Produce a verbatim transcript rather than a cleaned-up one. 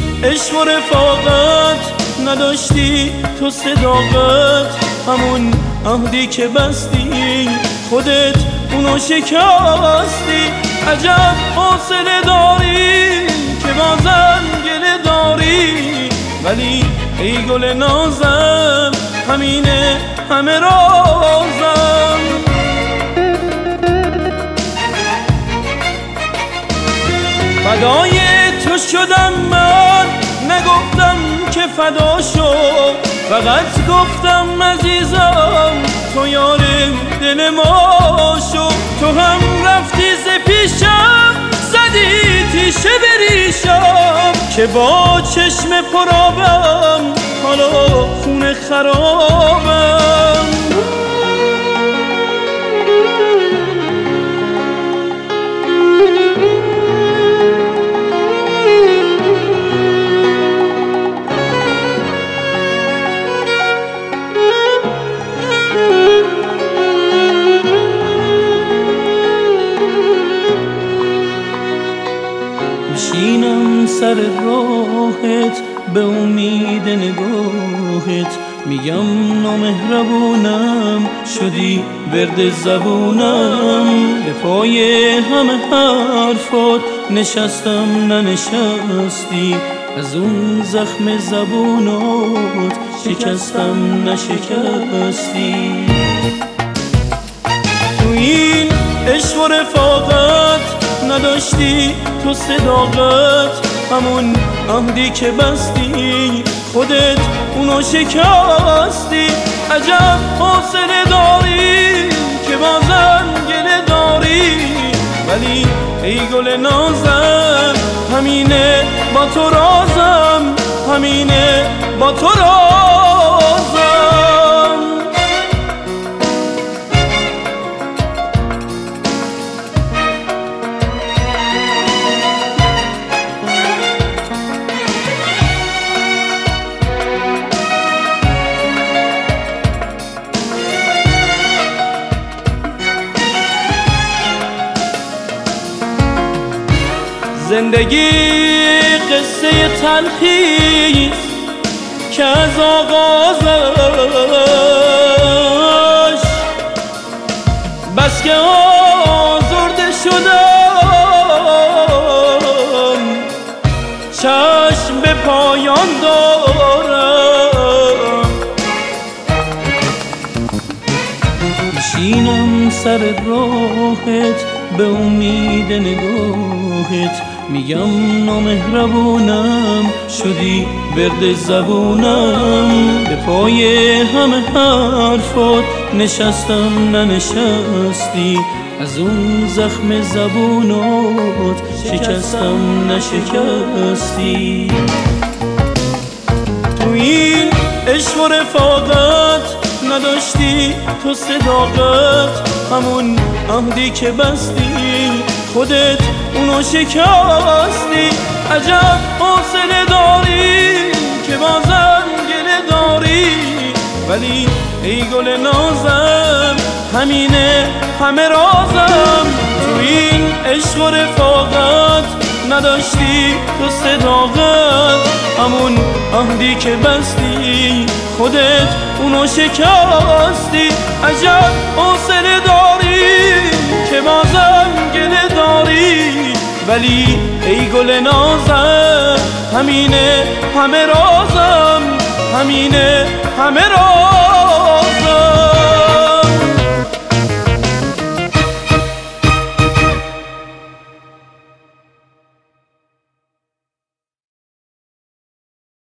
عشق و رفاقت نداشتی تو صداقت، همون عهدی که بستی خودت اونو شکستی. عجب حوصله داری که بازم گله داری، ولی ای گل نازم همینه همه رازم. فدای تو شدم من، نگفتم که فدا شو، فقط گفتم عزیزم تو یار دل ما شو. تو هم رفتی ز پیشم زدی تیشه بریشم، که با چشم پرابم حالا خون خرابم. میشینم سر راهت به امید نگاهت، میگم نامهربونم شدی ورد زبونم. به پای همه حرفات نشستم ننشستی، از اون زخم زبونات شکستم نشکستی. تو این عشق و رفاقت نداشتی تو صداقت، همون عهدی که بستی خودت اونو شکستی. عجب حوصله داری که بازم گله داری، ولی ای گل نازم همینه با تو رازم، همینه با تو رازم. زندگی قصه تلخیست که از آغازش بس که آزرده شدم، چشم به پایان دارم. میشینم سر راهت به امید نگاهت، میگم نامهربونم شدی ورد زبونم. به پای همه حرفات نشستم ننشستی، از اون زخم زبونات شکستم نشکستی. تو این عشق و رفاقت نداشتی تو صداقت، همون عهدی که بستی خودت اونو شکستی. عجب حوصله داری که بازم گله داری، ولی ای گل نازم همینه همه رازم. تو این عشق و رفاقت نداشتی تو صداقت، همون عهدی که بستی خودت اونو شکستی. عجب حوصله داری که بازم گله داری، ولی ای گل نازم همینه همه رازم، همینه همه رازم.